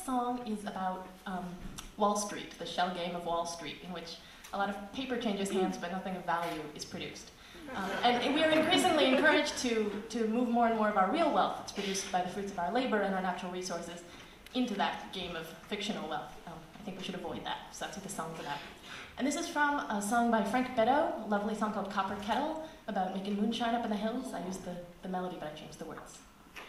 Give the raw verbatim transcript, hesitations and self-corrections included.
song is about um, Wall Street, the shell game of Wall Street, in which a lot of paper changes hands, but nothing of value is produced. Um, and, and we are increasingly encouraged to, to move more and more of our real wealth that's produced by the fruits of our labor and our natural resources into that game of fictional wealth. Um, I think we should avoid that, so that's what the song's about. And this is from a song by Frank Beddoe, a lovely song called Copper Kettle, about making moonshine up in the hills. I used the, the melody, but I changed the words.